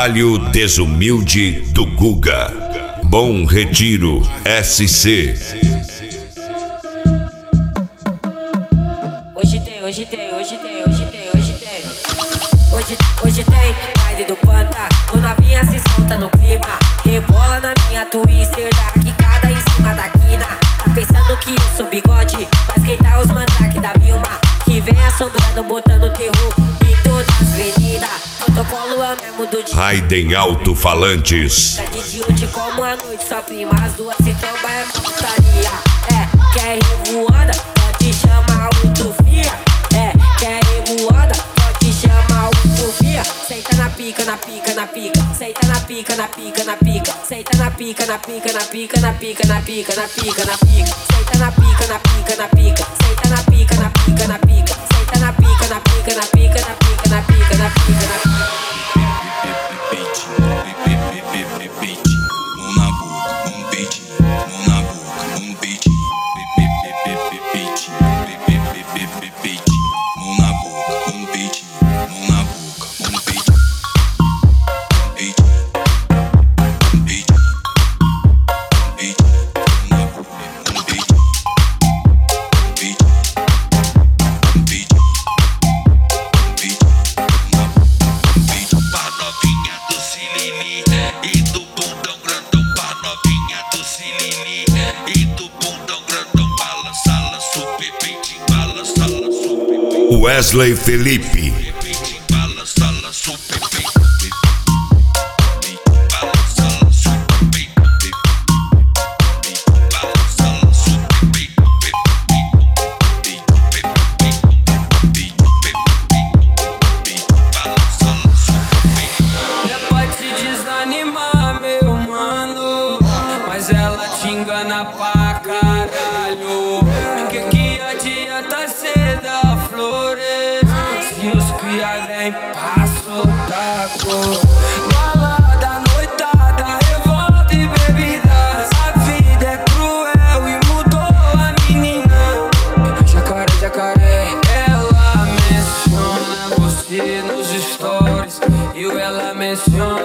Trabalho desumilde do Guga. Bom Retiro, SC. Hoje tem. Hoje tem baile do Panta. O novinha se solta no clima. Rebola na minha twister, dá quicada em cima da quina. Tá pensando que eu sou bigode, mas quem tá os mandrake da Vilma, que vem assombrando, botando terror em todas as avenidas. Protocolo é o mesmo do dia. Raiden Alto-Falantes. Tá de diute como a noite, só prima as duas se tromba é putaria. Quer ir voando, pode chamar o Tufia. Quer ir voando, pode chamar o Tufia. Senta na pica, na pica, na pica. Senta na pica, na pica, na pica. Senta na pica, na pica, na pica, na pica, na pica, na pica, na pica. Senta na pica, na pica, na pica. Senta na pica, na pica, na pica. Senta na pica, na pica, na pica, na pica, na pica, na pica, na pica. Wesley Felipe. Pode se desanimar, meu mano, mas ela te engana pra caralho. Que adianta ser da flores se os cria vem pra soltar cor? Balada, noitada, revolta e bebida. A vida é cruel e mudou a menina. Jacaré, ela menciona você nos stories. Ela menciona